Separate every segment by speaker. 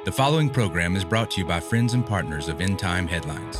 Speaker 1: The following program is brought to you by friends and partners of End Time Headlines.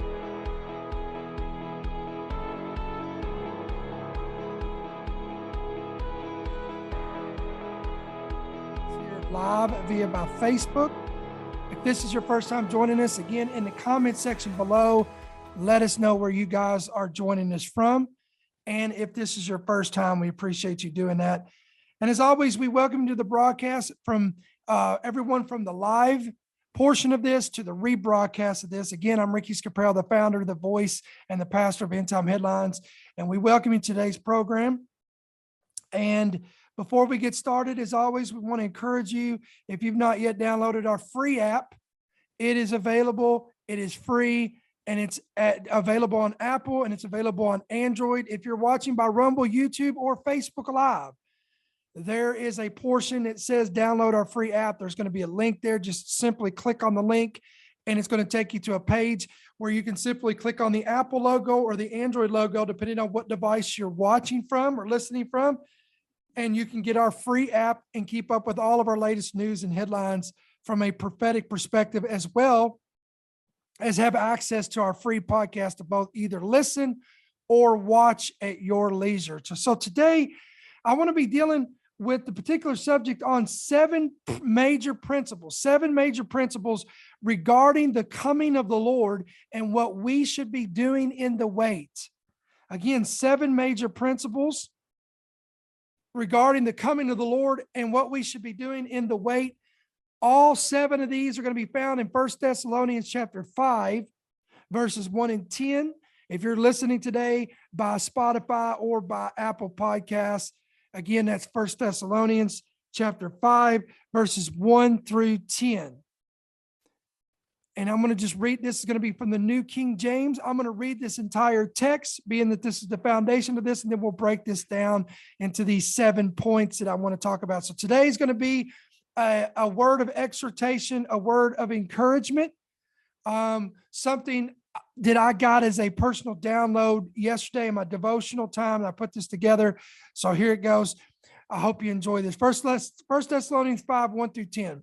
Speaker 2: Here live via by Facebook. If this is your first time joining us, again, in the comment section below, let us know where you guys are joining us from. And if this is your first time, we appreciate you doing that. And as always, we welcome you to the broadcast from everyone from the live portion of this to the rebroadcast of this. Again, I'm Ricky Scaparell, the founder, the voice, and the pastor of End Time Headlines. And we welcome you to today's program. And before we get started, as always, we want to encourage you, if you've not yet downloaded our free app, it is available, it is free, and it's available on Apple and it's available on Android. If you're watching by Rumble, YouTube, or Facebook Live, there is a portion that says download our free app. There's going to be a link there. Just simply click on the link and it's going to take you to a page where you can simply click on the Apple logo or the Android logo, depending on what device you're watching from or listening from. And you can get our free app and keep up with all of our latest news and headlines from a prophetic perspective, as well as have access to our free podcast to both either listen or watch at your leisure. So today I want to be dealing with the particular subject on seven major principles regarding the coming of the Lord and what we should be doing in the wait. Again, seven major principles regarding the coming of the Lord and what we should be doing in the wait. All seven of these are going to be found in 1 Thessalonians chapter 5, verses 1 and 10. If you're listening today by Spotify or by Apple Podcasts, again, that's 1 Thessalonians chapter 5, verses 1 through 10. And I'm going to just read, this is going to be from the New King James. I'm going to read this entire text, being that this is the foundation of this, and then we'll break this down into these 7 points that I want to talk about. So today is going to be a word of exhortation, a word of encouragement, something that I got as a personal download yesterday in my devotional time, and I put this together. So here it goes. I hope you enjoy this. First Thessalonians 5, 1 through 10.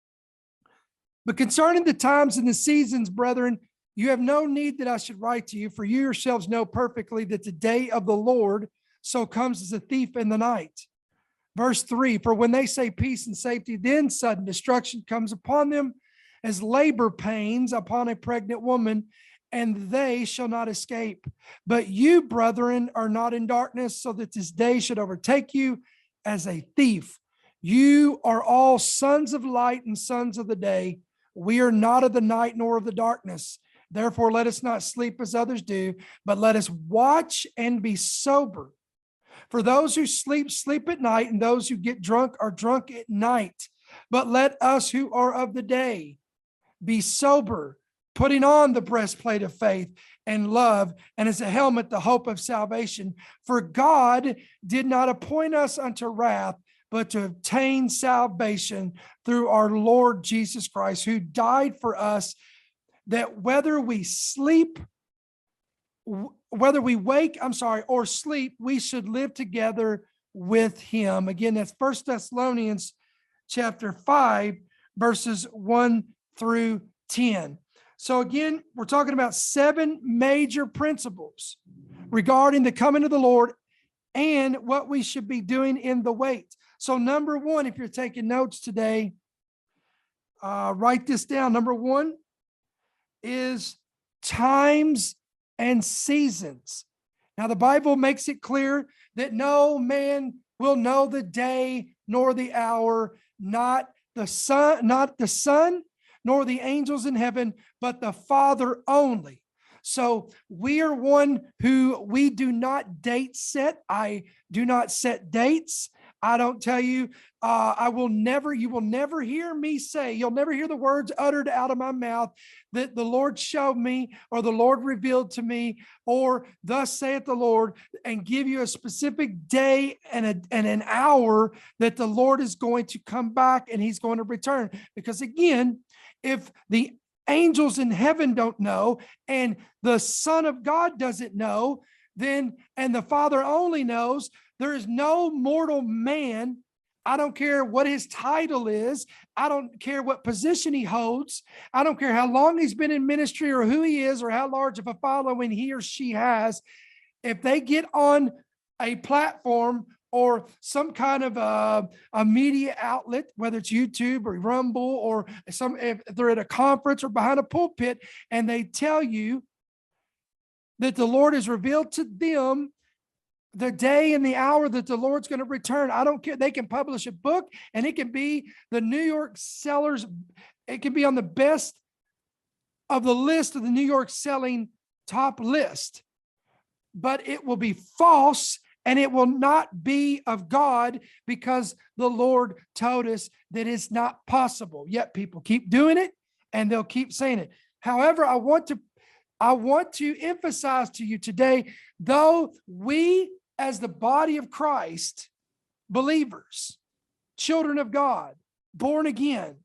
Speaker 2: But concerning the times and the seasons, brethren, you have no need that I should write to you, for you yourselves know perfectly that the day of the Lord so comes as a thief in the night. Verse 3, for when they say peace and safety, then sudden destruction comes upon them as labor pains upon a pregnant woman, and they shall not escape. But you, brethren, are not in darkness, so that this day should overtake you as a thief. You are all sons of light and sons of the day. We are not of the night nor of the darkness. Therefore, let us not sleep as others do, but let us watch and be sober. For those who sleep, sleep at night, and those who get drunk are drunk at night. But let us who are of the day be sober, putting on the breastplate of faith and love, and as a helmet, the hope of salvation. For God did not appoint us unto wrath, but to obtain salvation through our Lord Jesus Christ, who died for us, that whether we wake, or sleep, we should live together with him. Again, that's 1 Thessalonians chapter 5, verses 1 through 10. So again, we're talking about 7 major principles regarding the coming of the Lord and what we should be doing in the wait. So number 1, if you're taking notes today, write this down. Number 1 is times and seasons. Now, the Bible makes it clear that no man will know the day nor the hour, not the son, nor the angels in heaven, but the Father only. So we are one who we do not date set. I do not set dates. I don't tell you, you will never hear me say, you'll never hear the words uttered out of my mouth that the Lord showed me or the Lord revealed to me or thus saith the Lord, and give you a specific day and an hour that the Lord is going to come back and he's going to return. Because again, if the angels in heaven don't know and the Son of God doesn't know, then, and the Father only knows, there is no mortal man I don't care what his title is. I don't care what position he holds. I don't care how long he's been in ministry or who he is or how large of a following he or she has. If they get on a platform or some kind of a media outlet, whether it's YouTube or Rumble or if they're at a conference or behind a pulpit, and they tell you that the Lord has revealed to them the day and the hour that the Lord's going to return. I don't care. They can publish a book and it can be the New York sellers. It can be on the best of the list of the New York selling top list, but it will be false and it will not be of God, because the Lord told us that it's not possible. Yet people keep doing it and they'll keep saying it. However, I want to emphasize to you today, though we as the body of Christ, believers, children of God, born again,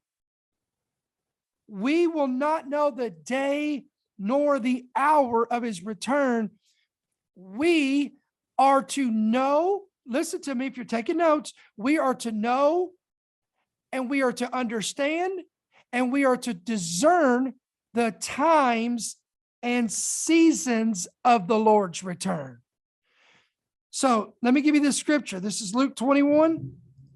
Speaker 2: we will not know the day nor the hour of his return. We are to know, listen to me if you're taking notes, we are to know and we are to understand and we are to discern the times and seasons of the Lord's return. So let me give you this scripture. This is Luke 21,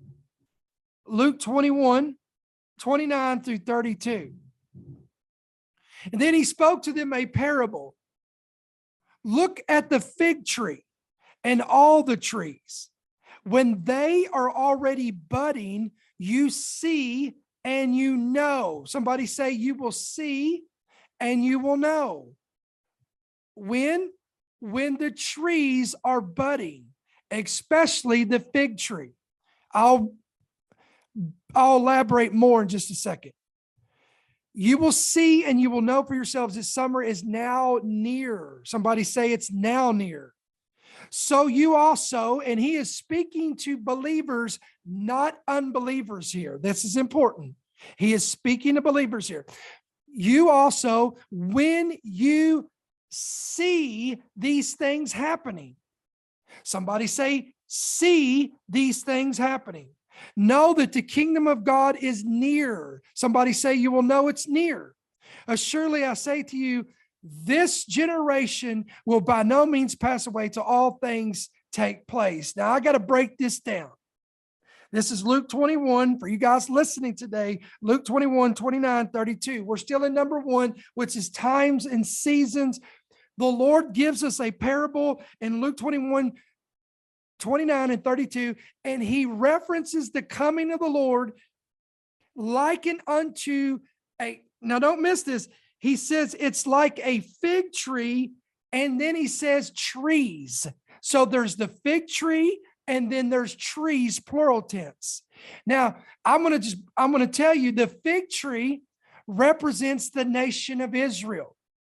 Speaker 2: 29 through 32. And then he spoke to them a parable. Look at the fig tree and all the trees. When they are already budding, you see and you know. Somebody say, you will see and you will know. When the trees are budding, especially the fig tree. I'll elaborate more in just a second. You will see and you will know for yourselves that summer is now near. Somebody say it's now near. So you also, and he is speaking to believers, not unbelievers here. This is important. He is speaking to believers here. You also, when you see these things happening. Somebody say, see these things happening. Know that the kingdom of God is near. Somebody say, you will know it's near. Surely I say to you, this generation will by no means pass away till all things take place. Now I got to break this down. This is Luke 21 for you guys listening today. Luke 21, 29, 32. We're still in number 1, which is times and seasons. The Lord gives us a parable in Luke 21, 29 and 32, and he references the coming of the Lord likened unto now don't miss this. He says it's like a fig tree, and then he says trees. So there's the fig tree, and then there's trees, plural tense. Now, I'm going to tell you the fig tree represents the nation of Israel.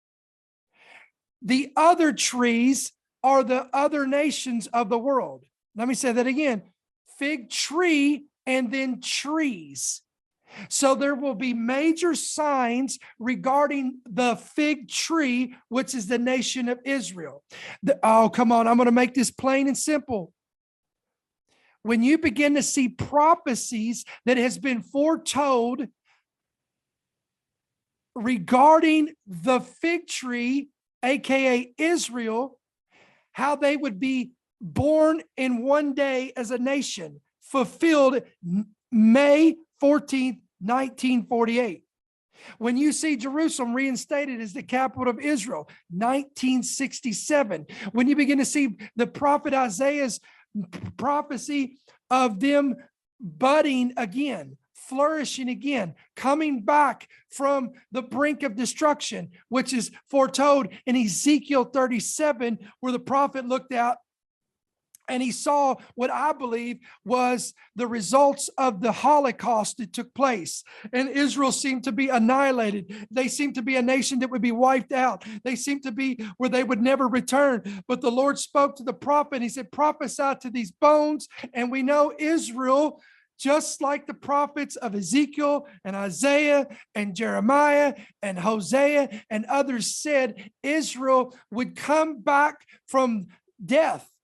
Speaker 2: The other trees are the other nations of the world. Let me say that again. Fig tree and then trees. So there will be major signs regarding the fig tree, which is the nation of Israel. Oh, come on. I'm going to make this plain and simple. When you begin to see prophecies that has been foretold regarding the fig tree, aka Israel, how they would be born in one day as a nation, fulfilled May 14th, 1948. When you see Jerusalem reinstated as the capital of Israel, 1967. When you begin to see the prophet Isaiah's prophecy of them budding again, flourishing again, coming back from the brink of destruction, which is foretold in Ezekiel 37, where the prophet looked out and he saw what I believe was the results of the Holocaust that took place. And Israel seemed to be annihilated. They seemed to be a nation that would be wiped out. They seemed to be where they would never return. But the Lord spoke to the prophet. He said, prophesy to these bones. And we know Israel, just like the prophets of Ezekiel and Isaiah and Jeremiah and Hosea and others said, Israel would come back from death.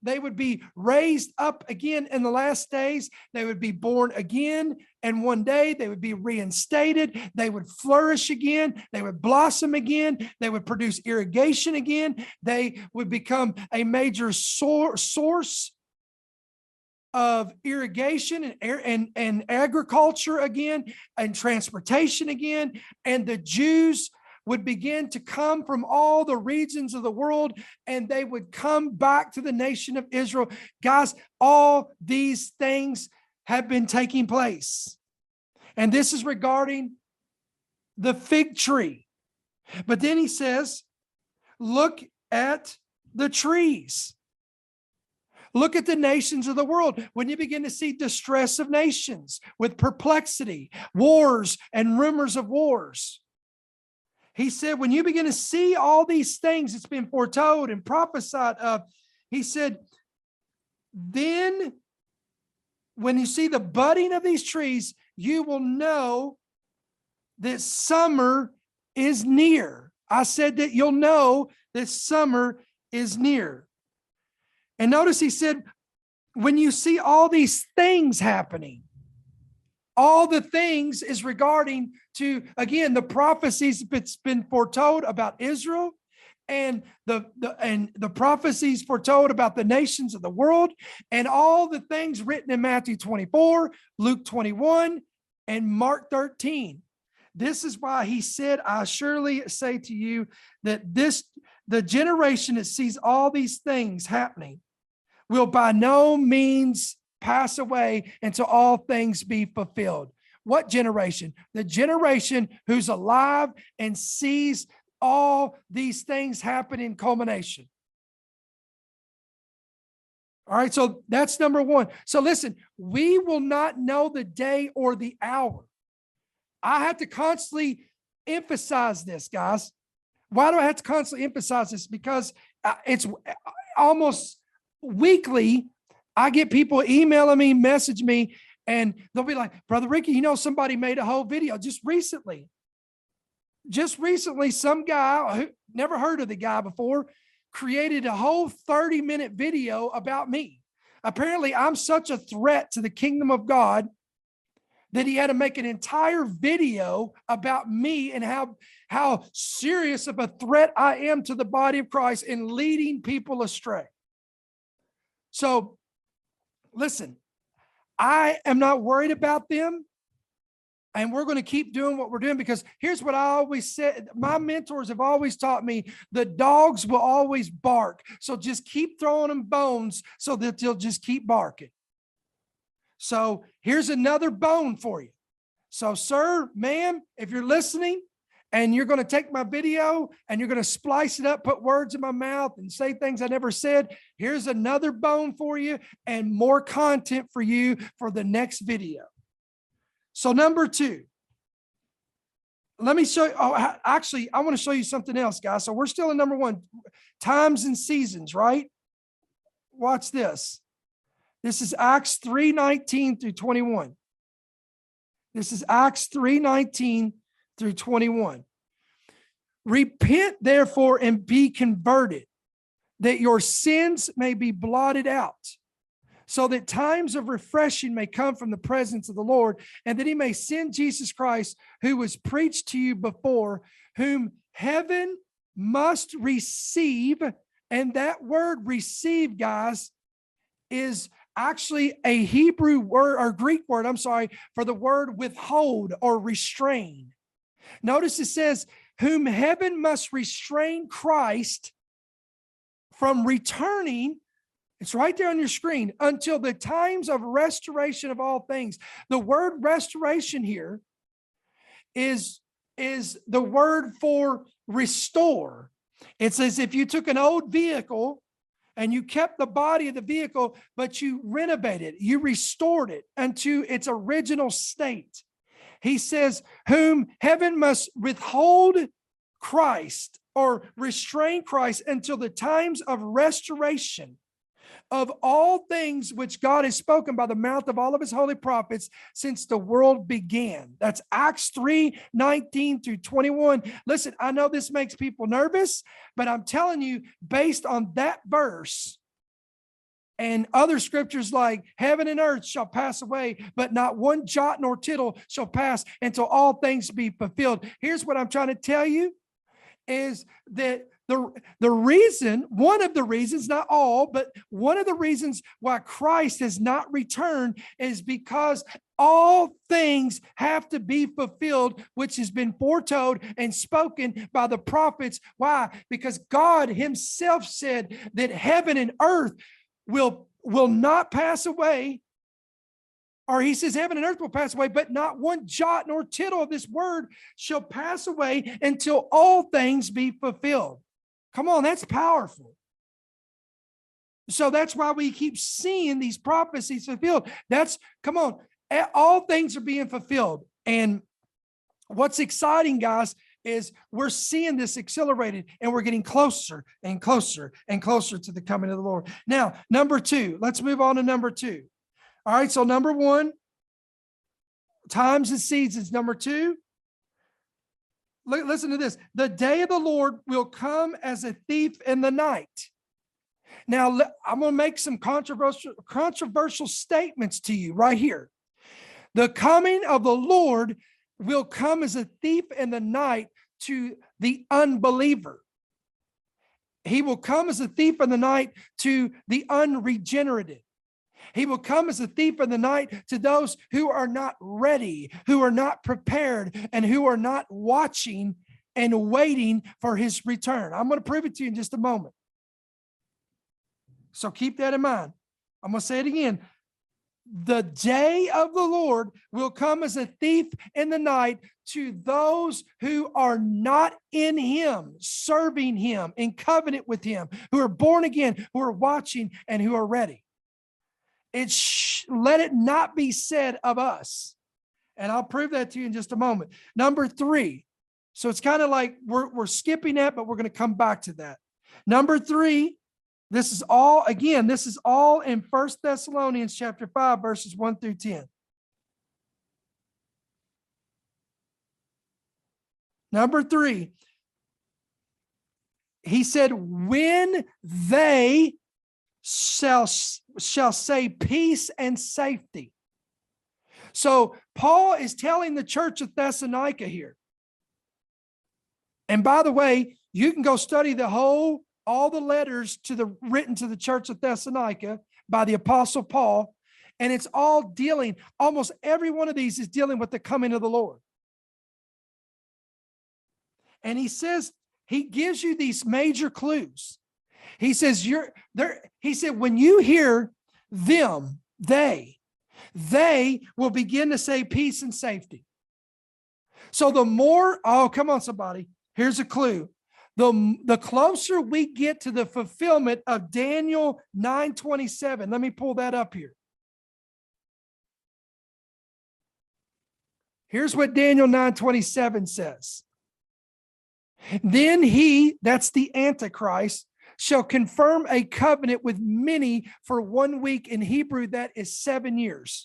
Speaker 2: they would be raised up again in the last days. They would be born again. And one day they would be reinstated. They would flourish again. They would blossom again. They would produce irrigation again. They would become a major source of irrigation and agriculture again, and transportation again. And the Jews would begin to come from all the regions of the world, and they would come back to the nation of Israel. Guys, all these things have been taking place. And this is regarding the fig tree. But then he says, look at the trees. Look at the nations of the world. When you begin to see distress of nations with perplexity, wars and rumors of wars. He said, when you begin to see all these things that's been foretold and prophesied of, he said, then when you see the budding of these trees, you will know that summer is near. I said that you'll know that summer is near. And notice he said, when you see all these things happening, all the things is regarding to, again, the prophecies that's been foretold about Israel, and the prophecies foretold about the nations of the world, and all the things written in Matthew 24, Luke 21, and Mark 13. This is why he said, I surely say to you that the generation that sees all these things happening will by no means pass away until all things be fulfilled. What generation? The generation who's alive and sees all these things happen in culmination. All right, so that's number one. So listen, we will not know the day or the hour. I have to constantly emphasize this, guys. Why do I have to constantly emphasize this? Because it's almost weekly, I get people emailing me, message me, and they'll be like, Brother Ricky, somebody made a whole video just recently. Some guy who never heard of the guy before created a whole 30-minute video about me. Apparently, I'm such a threat to the kingdom of God that he had to make an entire video about me and how serious of a threat I am to the body of Christ in leading people astray. So, listen, I am not worried about them, and we're going to keep doing what we're doing, because here's what I always said. My mentors have always taught me the dogs will always bark. So just keep throwing them bones so that they'll just keep barking. So here's another bone for you. So, sir, ma'am, if you're listening, and you're going to take my video and you're going to splice it up, put words in my mouth and say things I never said, here's another bone for you and more content for you for the next video. So number two, let me show you. Oh, actually, I want to show you something else, guys. So we're still in number one, times and seasons, right? Watch this. This is Acts 3:19 through 21. This is Acts 3:19 through 21. Repent, therefore, and be converted, that your sins may be blotted out, so that times of refreshing may come from the presence of the Lord, and that he may send Jesus Christ, who was preached to you before, whom heaven must receive. And that word receive, guys, is actually a Hebrew word or Greek word, for the word withhold or restrain. Notice it says, whom heaven must restrain Christ from returning. It's right there on your screen, until the times of restoration of all things. The word restoration here is the word for restore. It's as if you took an old vehicle and you kept the body of the vehicle, but you renovated, you restored it unto its original state. He says, whom heaven must withhold Christ or restrain Christ until the times of restoration of all things which God has spoken by the mouth of all of his holy prophets since the world began. That's Acts 3:19 through 21. Listen, I know this makes people nervous, but I'm telling you, based on that verse, And other scriptures like heaven and earth shall pass away, but not one jot nor tittle shall pass until all things be fulfilled. Here's what I'm trying to tell you is that the reason, one of the reasons, not all, but one of the reasons why Christ has not returned is because all things have to be fulfilled, which has been foretold and spoken by the prophets. Why? Because God himself said that heaven and earth will not pass away. Or he says heaven and earth will pass away, but not one jot nor tittle of this word shall pass away until all things be fulfilled. Come on, that's powerful. So that's why we keep seeing these prophecies fulfilled. Come on, all things are being fulfilled. And what's exciting, guys, is we're seeing this accelerated and we're getting closer and closer and closer to the coming of the Lord. Now, number two, let's move on to number two. All right, so number one, times and seasons. Number two, listen to this. The day of the Lord will come as a thief in the night. Now, I'm going to make some controversial statements to you right here. The coming of the Lord will come as a thief in the night to the unbeliever. He will come as a thief in the night to the unregenerated. He will come as a thief in the night to those who are not ready, who are not prepared, and who are not watching and waiting for his return. I'm going to prove it to you in just a moment. So keep that in mind. I'm going to say it again. The day of the Lord will come as a thief in the night to those who are not in him, serving him, in covenant with him, who are born again, who are watching, and who are ready. Let it not be said of us. And I'll prove that to you in just a moment. Number three. So it's kind of like we're skipping that, but we're going to come back to that. Number three, this is all in 1 Thessalonians chapter 5, verses 1 through 10. Number three, he said, when they shall say peace and safety. So Paul is telling the church of Thessalonica here. And by the way, you can go study all the letters written to the church of Thessalonica by the Apostle Paul, and it's all almost every one of these is dealing with the coming of the Lord. And he says, he gives you these major clues. He says, when you hear them, they will begin to say peace and safety. So the more, come on, somebody, here's a clue. The closer we get to the fulfillment of Daniel 9:27, let me pull that up here. Here's what Daniel 9:27 says. Then he, that's the Antichrist, shall confirm a covenant with many for 1 week. In Hebrew, that is 7 years.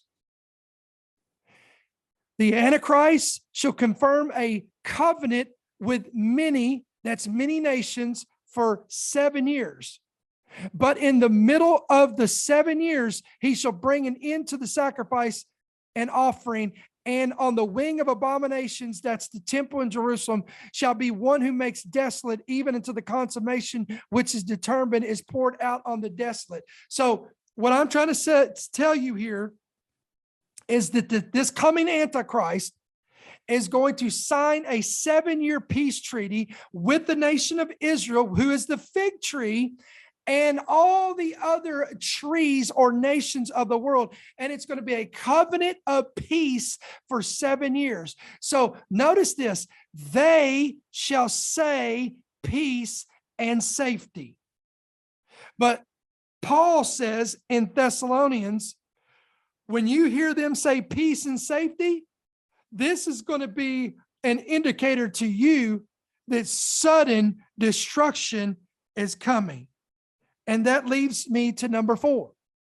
Speaker 2: The Antichrist shall confirm a covenant with many, that's many nations, for 7 years. But in the middle of the 7 years, he shall bring an end to the sacrifice and offering. And on the wing of abominations, that's the temple in Jerusalem, shall be one who makes desolate, even until the consummation which is determined is poured out on the desolate. So what I'm trying to tell you here is that this coming Antichrist is going to sign a 7-year peace treaty with the nation of Israel, who is the fig tree, and all the other trees or nations of the world. And it's going to be a covenant of peace for 7 years. So notice this, they shall say peace and safety. But Paul says in Thessalonians, when you hear them say peace and safety, this is going to be an indicator to you that sudden destruction is coming. And that leads me to number 4.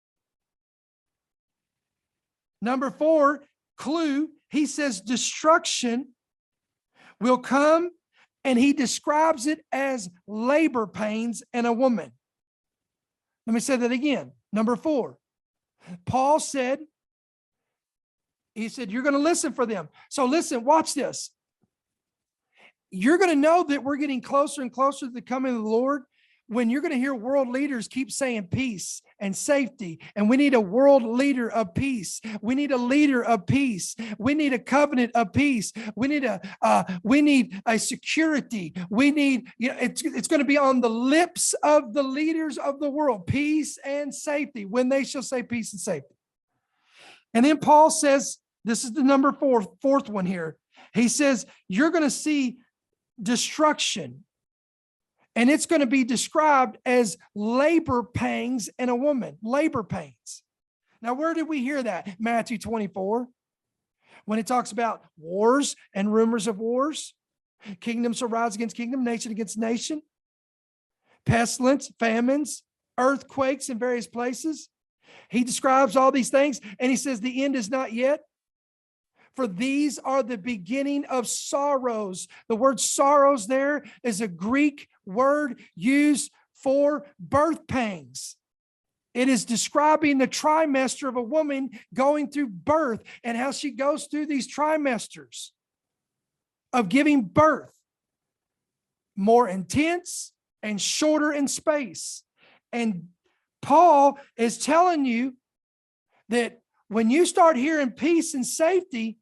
Speaker 2: Number 4, clue, he says destruction will come, and he describes it as labor pains in a woman. Let me say that again. Number 4, Paul said, he said, you're going to listen for them. So listen, watch this. You're going to know that we're getting closer and closer to the coming of the Lord when you're going to hear world leaders keep saying peace and safety. And we need a world leader of peace. We need a leader of peace. We need a covenant of peace. We need a security. We need, it's going to be on the lips of the leaders of the world, peace and safety, when they shall say peace and safety. And then Paul says, this is the number fourth one here. He says, you're going to see destruction. And it's going to be described as labor pangs in a woman, labor pains. Now, where did we hear that? Matthew 24, when it talks about wars and rumors of wars, kingdoms shall rise against kingdom, nation against nation, pestilence, famines, earthquakes in various places. He describes all these things, and he says the end is not yet. For these are the beginning of sorrows. The word sorrows there is a Greek word used for birth pangs. It is describing the trimester of a woman going through birth and how she goes through these trimesters of giving birth, more intense and shorter in space. And Paul is telling you that when you start hearing peace and safety,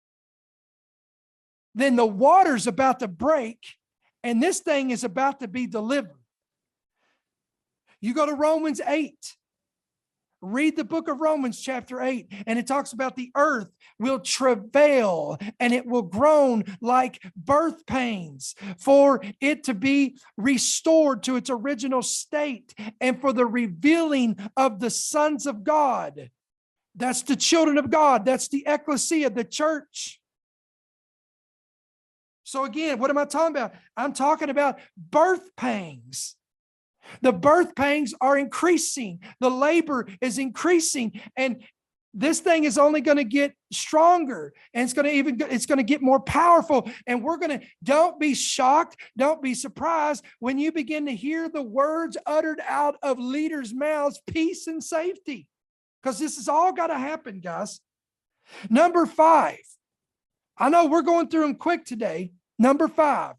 Speaker 2: then the water's about to break and this thing is about to be delivered. You go to Romans 8. Read the book of Romans chapter 8, and it talks about the earth will travail and it will groan like birth pains for it to be restored to its original state and for the revealing of the sons of God. That's the children of God. That's the ecclesia, the church. So again, what am I talking about? I'm talking about birth pangs. The birth pangs are increasing. The labor is increasing. And this thing is only going to get stronger. And it's going to get more powerful. And don't be shocked. Don't be surprised when you begin to hear the words uttered out of leaders' mouths, peace and safety. Because this has all got to happen, guys. Number 5. I know we're going through them quick today. Number 5.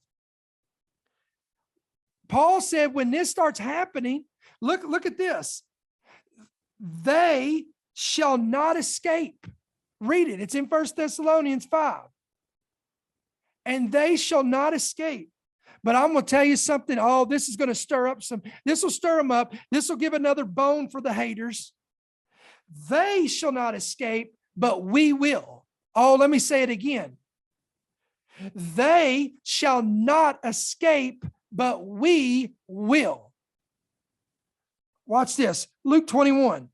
Speaker 2: Paul said when this starts happening, look at this. They shall not escape. Read it. It's in 1 Thessalonians 5. And they shall not escape. But I'm going to tell you something. Oh, this is going to this will stir them up. This will give another bone for the haters. They shall not escape, but we will. Oh, let me say it again. They shall not escape, but we will. Watch this. Luke 21.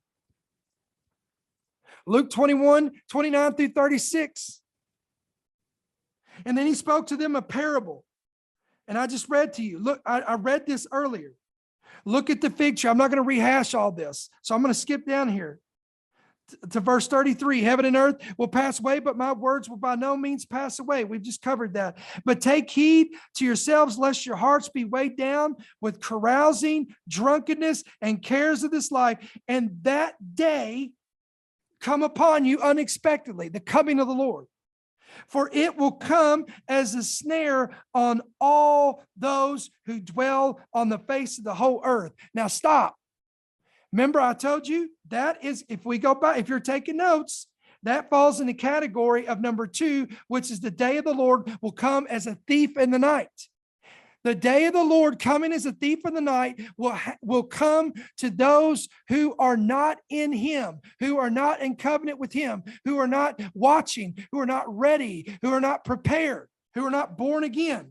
Speaker 2: Luke 21, 29 through 36. And then he spoke to them a parable. And I just read to you. Look, I read this earlier. Look at the fig tree. I'm not going to rehash all this. So I'm going to skip down here to verse 33. Heaven and earth will pass away, but my words will by no means pass away. We've just covered that. But take heed to yourselves, lest your hearts be weighed down with carousing, drunkenness, and cares of this life. And that day come upon you unexpectedly, the coming of the Lord. For it will come as a snare on all those who dwell on the face of the whole earth. Now stop. Remember, I told you that is, if we go by, if you're taking notes, that falls in the category of number 2, which is the day of the Lord will come as a thief in the night. The day of the Lord coming as a thief in the night will come to those who are not in him, who are not in covenant with him, who are not watching, who are not ready, who are not prepared, who are not born again.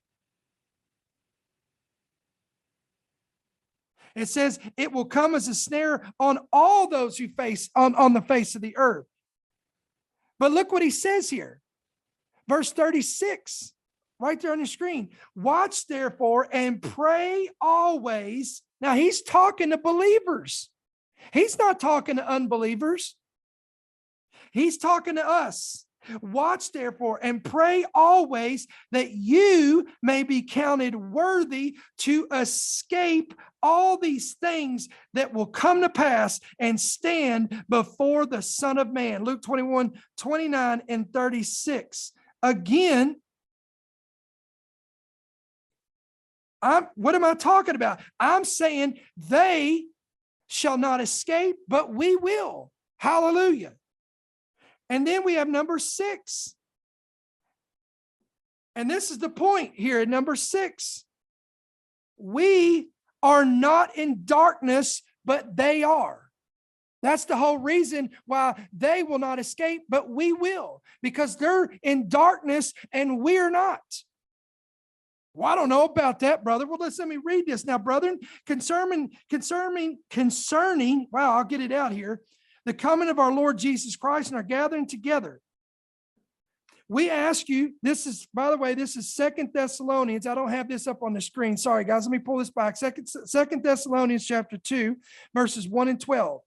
Speaker 2: It says it will come as a snare on all those who face on the face of the earth. But look what he says here. Verse 36, right there on the screen. Watch therefore and pray always. Now he's talking to believers. He's not talking to unbelievers. He's talking to us. Watch therefore and pray always that you may be counted worthy to escape all these things that will come to pass and stand before the Son of Man. Luke 21, 29 and 36. Again, what am I talking about? I'm saying they shall not escape, but we will. Hallelujah. And then we have number 6. And this is the point here at number 6. We are not in darkness, but they are. That's the whole reason why they will not escape, but we will, because they're in darkness and we're not. Well, I don't know about that, brother. Well, let me read this now, brethren. Concerning, wow, I'll get it out here. The coming of our Lord Jesus Christ and our gathering together. We ask you, this is, by the way, this is 2 Thessalonians. I don't have this up on the screen. Sorry, guys. Let me pull this back. 2 Thessalonians chapter 2, verses 1 and 12.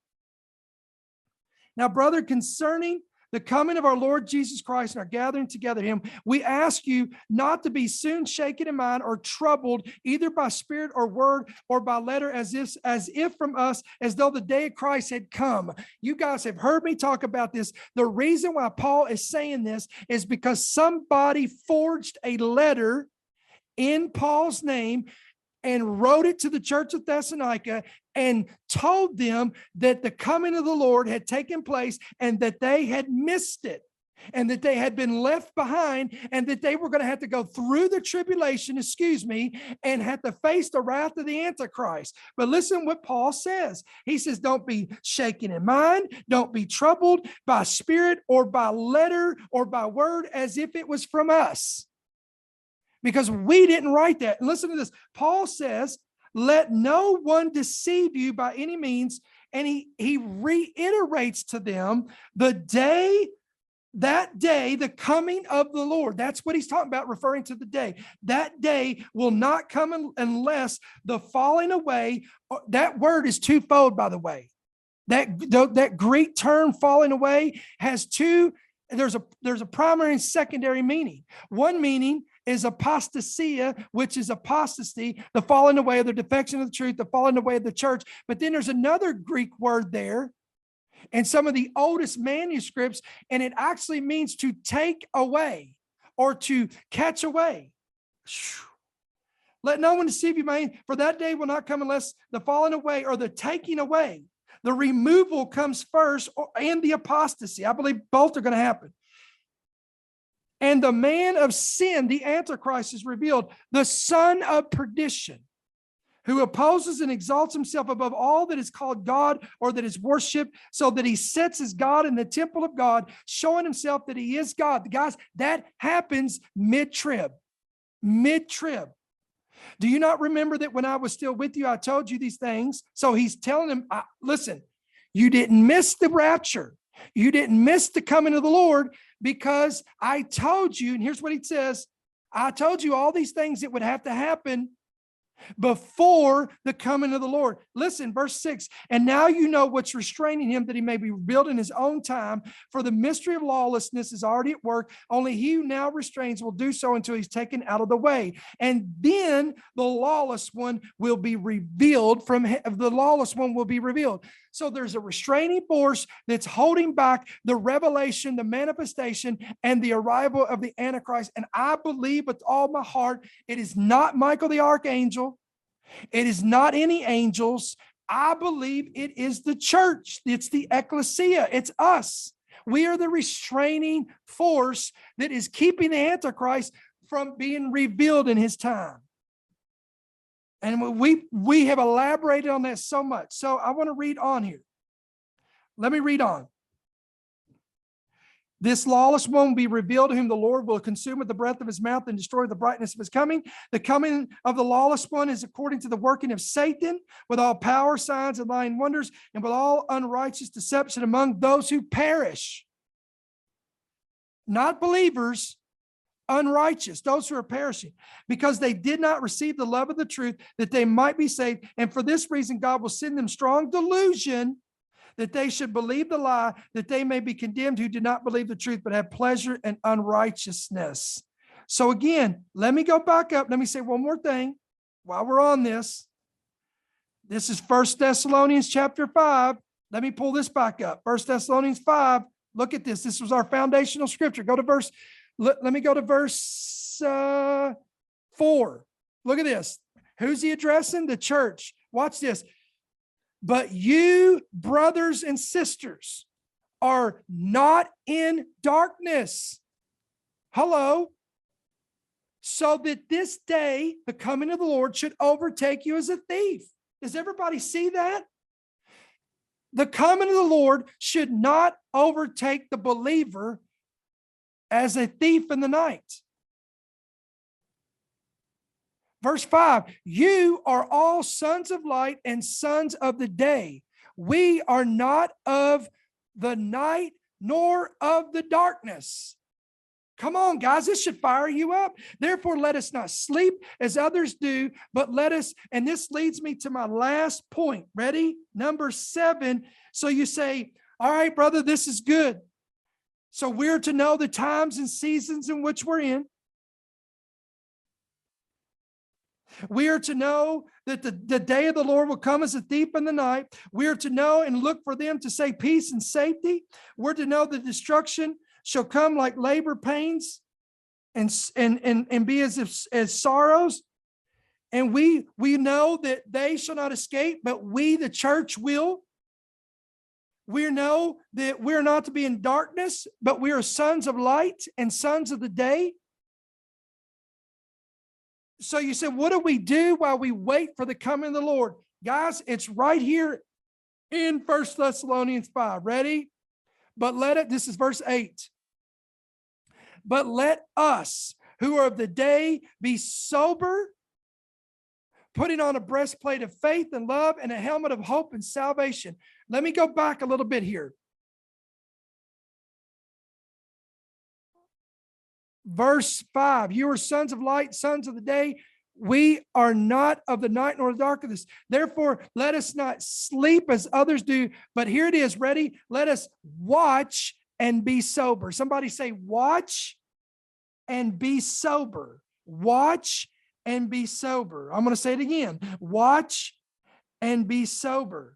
Speaker 2: Now, brother, concerning the coming of our Lord Jesus Christ and our gathering together him, we ask you not to be soon shaken in mind or troubled, either by spirit or word or by letter, as if from us, as though the day of Christ had come. You guys have heard me talk about this. The reason why Paul is saying this is because somebody forged a letter in Paul's name and wrote it to the church of Thessalonica and told them that the coming of the Lord had taken place and that they had missed it and that they had been left behind and that they were going to have to go through the tribulation, and have to face the wrath of the Antichrist. But listen what Paul says. He says, don't be shaken in mind. Don't be troubled by spirit or by letter or by word as if it was from us. Because we didn't write that. And listen to this. Paul says, let no one deceive you by any means. And he reiterates to them that day, the coming of the Lord. That's what he's talking about, referring to the day. That day will not come unless the falling away. That word is twofold, by the way. That Greek term falling away has two. There's a primary and secondary meaning. One meaning is apostasia, which is apostasy, the falling away of the defection of the truth, the falling away of the church. But then there's another Greek word there in some of the oldest manuscripts, and it actually means to take away or to catch away. Let no one deceive you, man, for that day will not come unless the falling away or the taking away. The removal comes first, and the apostasy. I believe both are going to happen. And the man of sin, the Antichrist, is revealed, the son of perdition, who opposes and exalts himself above all that is called God or that is worshipped, so that he sets as God in the temple of God, showing himself that he is God. Guys, that happens mid-trib. Mid-trib. Do you not remember that when I was still with you, I told you these things? So he's telling him, listen, you didn't miss the rapture. You didn't miss the coming of the Lord because I told you, and here's what he says, I told you all these things that would have to happen before the coming of the Lord. Listen, verse 6, and now you know what's restraining him, that he may be revealed in his own time, for the mystery of lawlessness is already at work. Only he who now restrains will do so until he's taken out of the way. And then the lawless one will be revealed So there's a restraining force that's holding back the revelation, the manifestation, and the arrival of the Antichrist. And I believe with all my heart, it is not Michael the archangel. It is not any angels. I believe it is the church. It's the ecclesia. It's us. We are the restraining force that is keeping the Antichrist from being revealed in his time. And we have elaborated on that so much. So I want to read on here. Let me read on. This lawless one will be revealed, to whom the Lord will consume with the breath of his mouth and destroy the brightness of his coming. The coming of the lawless one is according to the working of Satan, with all power, signs, and lying wonders, and with all unrighteous deception among those who perish. Not believers, unrighteous, those who are perishing, because they did not receive the love of the truth, that they might be saved. And for this reason, God will send them strong delusion, that they should believe the lie, that they may be condemned who did not believe the truth, but have pleasure in unrighteousness. So again, let me go back up. Let me say one more thing while we're on this. This is 1 Thessalonians chapter 5. Let me pull this back up. 1 Thessalonians 5. Look at this. This was our foundational scripture. Go to verse, let me go to verse 4. Look at this. Who's he addressing? The church. Watch this. But you, brothers and sisters, are not in darkness. Hello. So that this day, the coming of the Lord, should overtake you as a thief. Does everybody see that? The coming of the Lord should not overtake the believer as a thief in the night. Verse 5, you are all sons of light and sons of the day. We are not of the night nor of the darkness. Come on, guys, this should fire you up. Therefore, let us not sleep as others do, but let us, and this leads me to my last point. Ready? Number 7. So you say, all right, brother, this is good. So we're to know the times and seasons in which we're in. We are to know that the day of the Lord will come as a thief in the night. We are to know and look for them to say peace and safety. We're to know the destruction shall come like labor pains and be as sorrows. And we know that they shall not escape, but we, the church, will. We know that we're not to be in darkness, but we are sons of light and sons of the day. So you said, what do we do while we wait for the coming of the Lord? Guys, it's right here in 1 Thessalonians 5. Ready? But this is verse 8. But let us who are of the day be sober, putting on a breastplate of faith and love and a helmet of hope and salvation. Let me go back a little bit here. Verse 5, you are sons of light, sons of the day. We are not of the night nor the darkness. Therefore, let us not sleep as others do. But here it is, ready? Let us watch and be sober. Somebody say, watch and be sober. Watch and be sober. I'm going to say it again. Watch and be sober.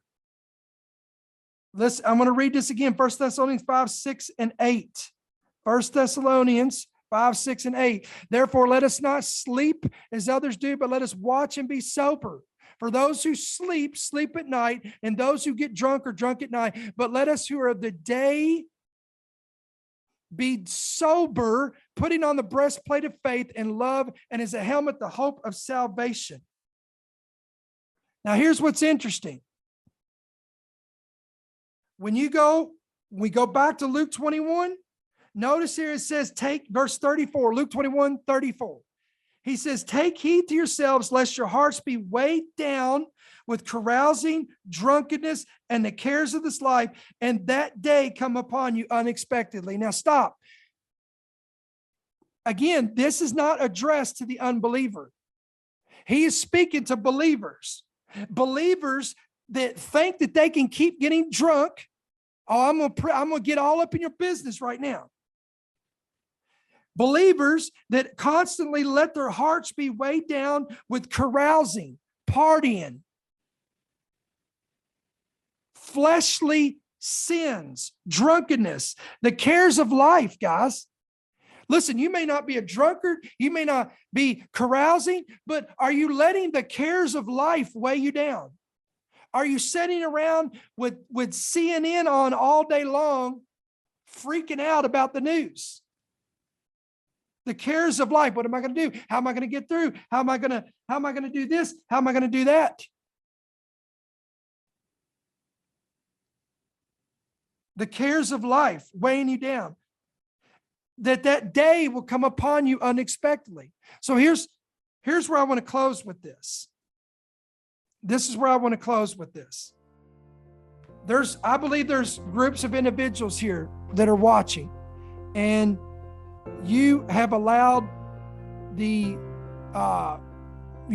Speaker 2: I'm going to read this again. 1 Thessalonians 5, 6, and 8. 1 Thessalonians 5, 6, and 8. Therefore, let us not sleep as others do, but let us watch and be sober. For those who sleep, sleep at night, and those who get drunk are drunk at night. But let us who are of the day be sober, putting on the breastplate of faith and love, and as a helmet, the hope of salvation. Now, here's what's interesting. When we go back to Luke 21, notice here it says, take verse 34, Luke 21, 34. He says, take heed to yourselves, lest your hearts be weighed down with carousing, drunkenness, and the cares of this life, and that day come upon you unexpectedly. Now stop. Again, this is not addressed to the unbeliever. He is speaking to believers. Believers that think that they can keep getting drunk. Oh, I'm gonna get all up in your business right now. Believers that constantly let their hearts be weighed down with carousing, partying, fleshly sins, drunkenness, the cares of life, guys. Listen, you may not be a drunkard, you may not be carousing, but are you letting the cares of life weigh you down? Are you sitting around with CNN on all day long, freaking out about the news? The cares of life. What am I going to do? How am I going to get through? How am I going to do this? How am I going to do that? The cares of life weighing you down. That day will come upon you unexpectedly. So here's where I want to close with this. This is where I want to close with this. I believe there's groups of individuals here that are watching, and you have allowed the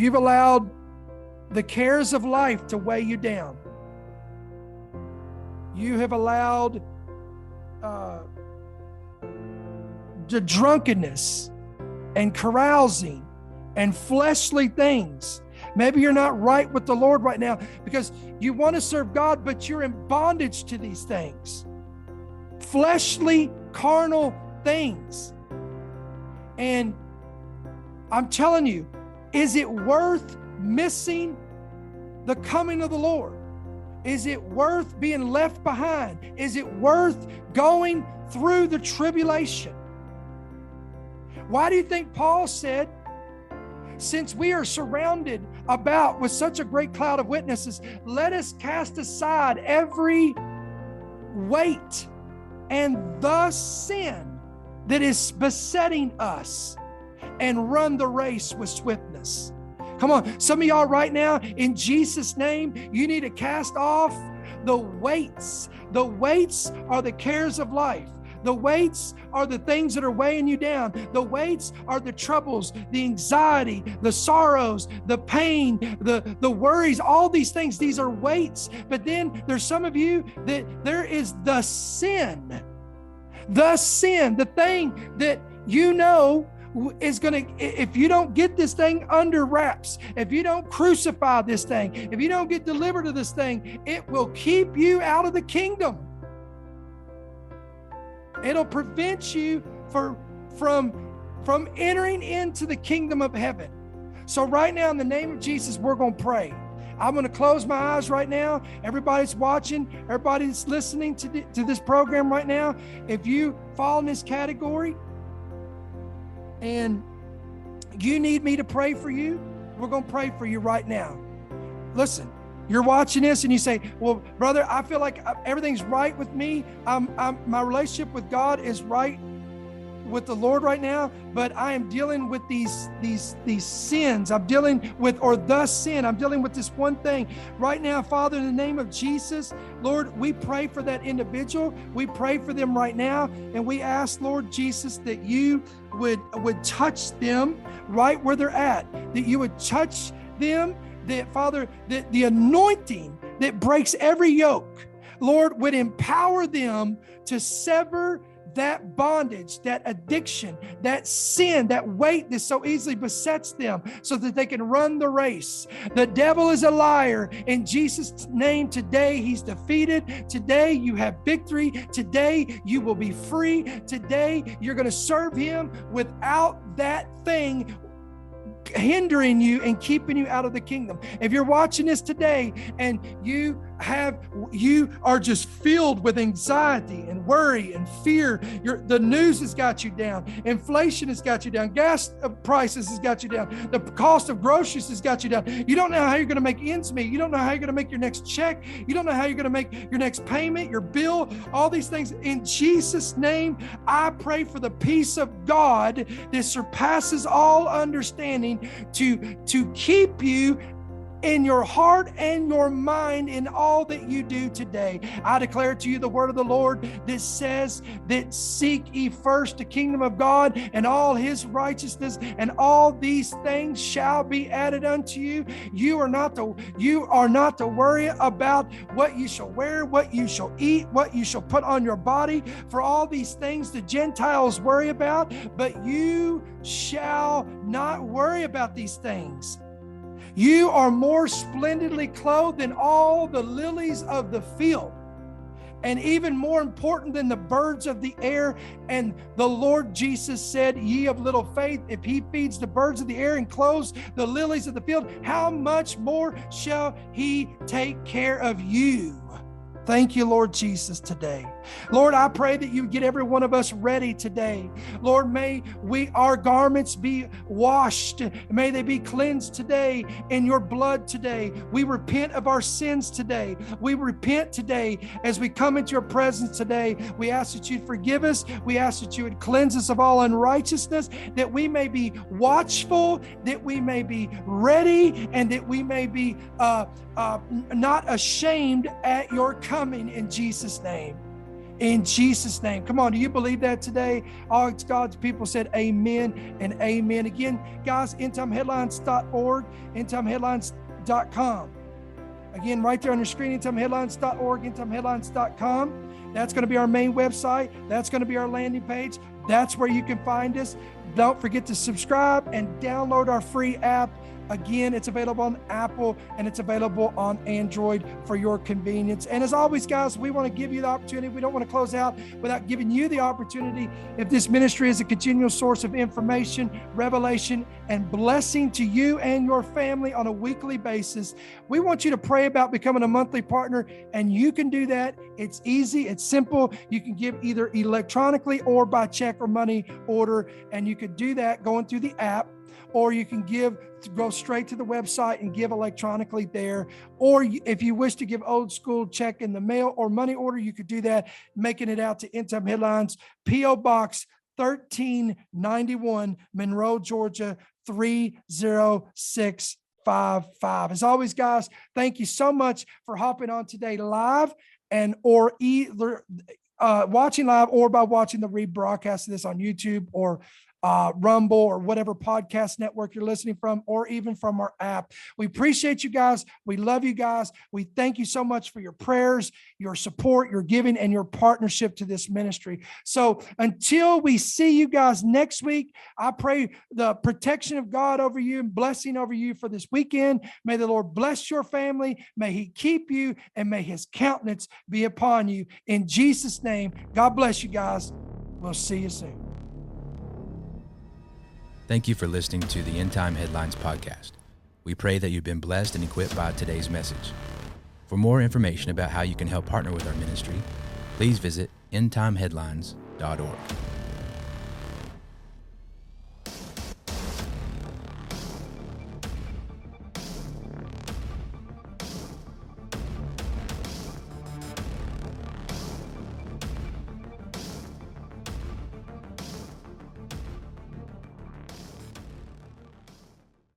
Speaker 2: cares of life to weigh you down. You have allowed the drunkenness and carousing and fleshly things. Maybe you're not right with the Lord right now because you want to serve God, but you're in bondage to these things. Fleshly, carnal things. And I'm telling you, is it worth missing the coming of the Lord? Is it worth being left behind? Is it worth going through the tribulation? Why do you think Paul said, since we are surrounded about with such a great cloud of witnesses, let us cast aside every weight and the sin that is besetting us and run the race with swiftness. Come on, some of y'all right now, in Jesus' name, you need to cast off the weights. The weights are the cares of life. The weights are the things that are weighing you down. The weights are the troubles, the anxiety, the sorrows, the pain, the worries, all these things. These are weights. But then there's some of you that there is the sin, the thing that you know is going to, if you don't get this thing under wraps, if you don't crucify this thing, if you don't get delivered of this thing, it will keep you out of the kingdom. It'll prevent you from entering into the kingdom of heaven. So right now, in the name of Jesus, we're going to pray. I'm going to close my eyes right now. Everybody's watching, everybody's listening to this program right now. If you fall in this category and you need me to pray for you, we're going to pray for you right now. Listen. You're watching this and you say, well, brother, I feel like everything's right with me. My relationship with God is right with the Lord right now, but I am dealing with these sins. I'm dealing with, or the sin. I'm dealing with this one thing. Right now, Father, in the name of Jesus, Lord, we pray for that individual. We pray for them right now. And we ask, Lord Jesus, that you would touch them right where they're at, that you would touch them, that, Father, that the anointing that breaks every yoke, Lord, would empower them to sever that bondage, that addiction, that sin, that weight that so easily besets them so that they can run the race. The devil is a liar. In Jesus' name, today he's defeated. Today you have victory. Today you will be free. Today you're going to serve him without that thing hindering you and keeping you out of the kingdom. If you're watching this today and you are just filled with anxiety and worry and fear, the news has got you down, inflation has got you down, gas prices has got you down, the cost of groceries has got you down. You don't know how you're going to make ends meet. You don't know how you're going to make your next check. You don't know how you're going to make your next payment, your bill, all these things. In Jesus' name, I pray for the peace of God that surpasses all understanding to keep you in your heart and your mind in all that you do today. I declare to you the word of the Lord that says that seek ye first the kingdom of God and all his righteousness, and all these things shall be added unto you. You are not to worry about what you shall wear, what you shall eat, what you shall put on your body, for all these things the Gentiles worry about, but you shall not worry about these things. You are more splendidly clothed than all the lilies of the field, and even more important than the birds of the air. And the Lord Jesus said, ye of little faith, if he feeds the birds of the air and clothes the lilies of the field, how much more shall he take care of you? Thank you, Lord Jesus, today. Lord, I pray that you get every one of us ready today. Lord, may our garments be washed. May they be cleansed today in your blood today. We repent of our sins today. We repent today as we come into your presence today. We ask that you'd forgive us. We ask that you would cleanse us of all unrighteousness, that we may be watchful, that we may be ready, and that we may be not ashamed at your coming, in Jesus' name. In Jesus' name. Come on, do you believe that today? All God's people said amen and amen. Again, guys, endtimeheadlines.org, endtimeheadlines.com. Again, right there on your screen, endtimeheadlines.org, endtimeheadlines.com. That's going to be our main website. That's going to be our landing page. That's where you can find us. Don't forget to subscribe and download our free app. Again, it's available on Apple and it's available on Android for your convenience. And as always, guys, we want to give you the opportunity. We don't want to close out without giving you the opportunity. If this ministry is a continual source of information, revelation, and blessing to you and your family on a weekly basis, we want you to pray about becoming a monthly partner. And you can do that. It's easy. It's simple. You can give either electronically or by check or money order. And you could do that going through the app. Or you can go straight to the website and give electronically there. Or if you wish to give old school, check in the mail or money order, you could do that, making it out to End Time Headlines, P.O. Box 1391, Monroe, Georgia, 30655. As always, guys, thank you so much for hopping on today live or either watching live or by watching the rebroadcast of this on YouTube or Rumble or whatever podcast network you're listening from, or even from our app. We appreciate you guys. We love you guys. We thank you so much for your prayers, your support, your giving, and your partnership to this ministry. So until we see you guys next week, I pray the protection of God over you and blessing over you for this weekend. May the Lord bless your family. May he keep you and may his countenance be upon you. In Jesus' name, God bless you guys. We'll see you soon.
Speaker 1: Thank you for listening to the End Time Headlines podcast. We pray that you've been blessed and equipped by today's message. For more information about how you can help partner with our ministry, please visit endtimeheadlines.org.